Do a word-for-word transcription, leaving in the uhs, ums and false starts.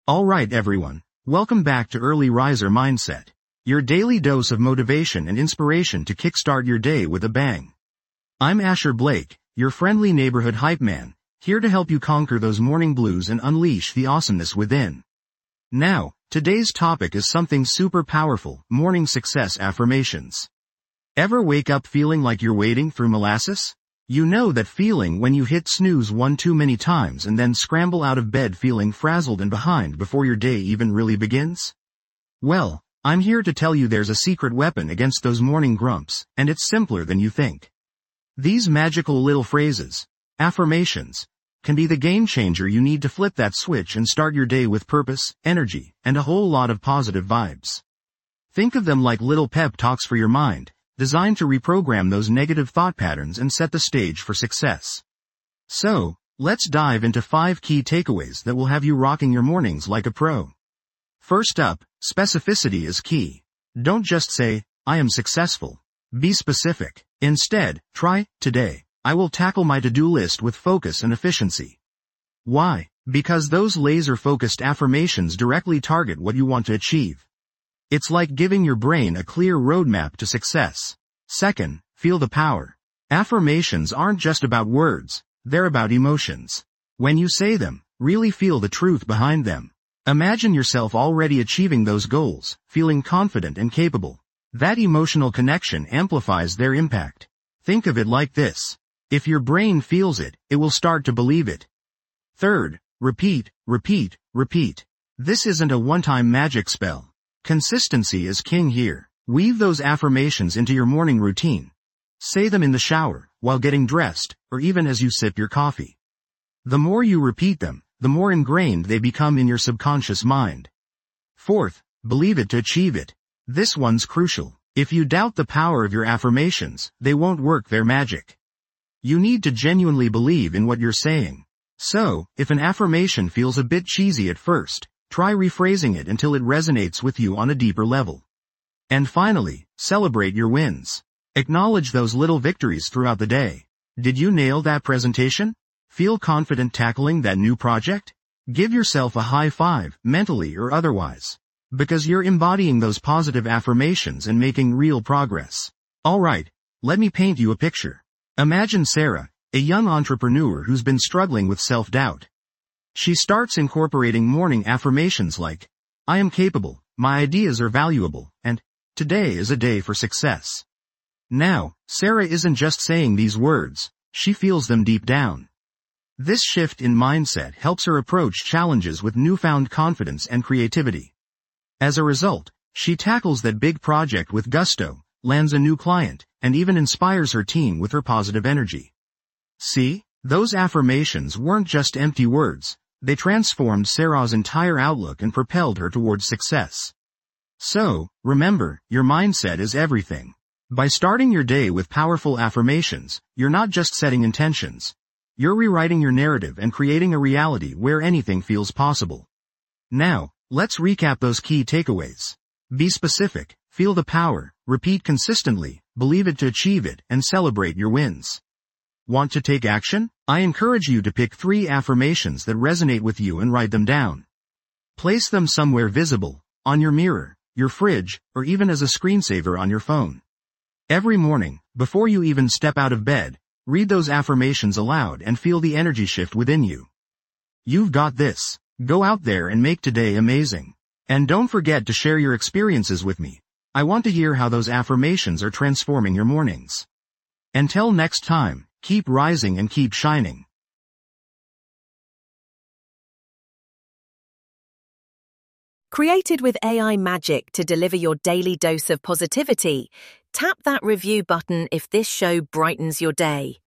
Alright everyone, welcome back to Early Riser Mindset, your daily dose of motivation and inspiration to kickstart your day with a bang. I'm Asher Blake, your friendly neighborhood hype man, here to help you conquer those morning blues and unleash the awesomeness within. Now, today's topic is something super powerful, morning success affirmations. Ever wake up feeling like you're wading through molasses? You know that feeling when you hit snooze one too many times and then scramble out of bed feeling frazzled and behind before your day even really begins? Well, I'm here to tell you there's a secret weapon against those morning grumps, and it's simpler than you think. These magical little phrases, affirmations, can be the game changer you need to flip that switch and start your day with purpose, energy, and a whole lot of positive vibes. Think of them like little pep talks for your mind, designed to reprogram those negative thought patterns and set the stage for success. So, let's dive into five key takeaways that will have you rocking your mornings like a pro. First up, specificity is key. Don't just say, I am successful. Be specific. Instead, try, today, I will tackle my to-do list with focus and efficiency. Why? Because those laser-focused affirmations directly target what you want to achieve. It's like giving your brain a clear roadmap to success. Second, feel the power. Affirmations aren't just about words, they're about emotions. When you say them, really feel the truth behind them. Imagine yourself already achieving those goals, feeling confident and capable. That emotional connection amplifies their impact. Think of it like this. If your brain feels it, it will start to believe it. Third, repeat, repeat, repeat. This isn't a one-time magic spell. Consistency is king here. Weave those affirmations into your morning routine. Say them in the shower, while getting dressed, or even as you sip your coffee. The more you repeat them, the more ingrained they become in your subconscious mind. Fourth, believe it to achieve it. This one's crucial. If you doubt the power of your affirmations, they won't work their magic. You need to genuinely believe in what you're saying. So, if an affirmation feels a bit cheesy at first, try rephrasing it until it resonates with you on a deeper level. And finally, celebrate your wins. Acknowledge those little victories throughout the day. Did you nail that presentation? Feel confident tackling that new project? Give yourself a high five, mentally or otherwise. Because you're embodying those positive affirmations and making real progress. Alright, let me paint you a picture. Imagine Sarah, a young entrepreneur who's been struggling with self-doubt. She starts incorporating morning affirmations like, I am capable, my ideas are valuable, and, today is a day for success. Now, Sarah isn't just saying these words, she feels them deep down. This shift in mindset helps her approach challenges with newfound confidence and creativity. As a result, she tackles that big project with gusto, lands a new client, and even inspires her team with her positive energy. See? Those affirmations weren't just empty words, they transformed Sarah's entire outlook and propelled her towards success. So, remember, your mindset is everything. By starting your day with powerful affirmations, you're not just setting intentions. You're rewriting your narrative and creating a reality where anything feels possible. Now, let's recap those key takeaways. Be specific, feel the power, repeat consistently, believe it to achieve it, and celebrate your wins. Want to take action? I encourage you to pick three affirmations that resonate with you and write them down. Place them somewhere visible, on your mirror, your fridge, or even as a screensaver on your phone. Every morning, before you even step out of bed, read those affirmations aloud and feel the energy shift within you. You've got this. Go out there and make today amazing. And don't forget to share your experiences with me. I want to hear how those affirmations are transforming your mornings. Until next time, keep rising and keep shining. Created with A I magic to deliver your daily dose of positivity, tap that review button if this show brightens your day.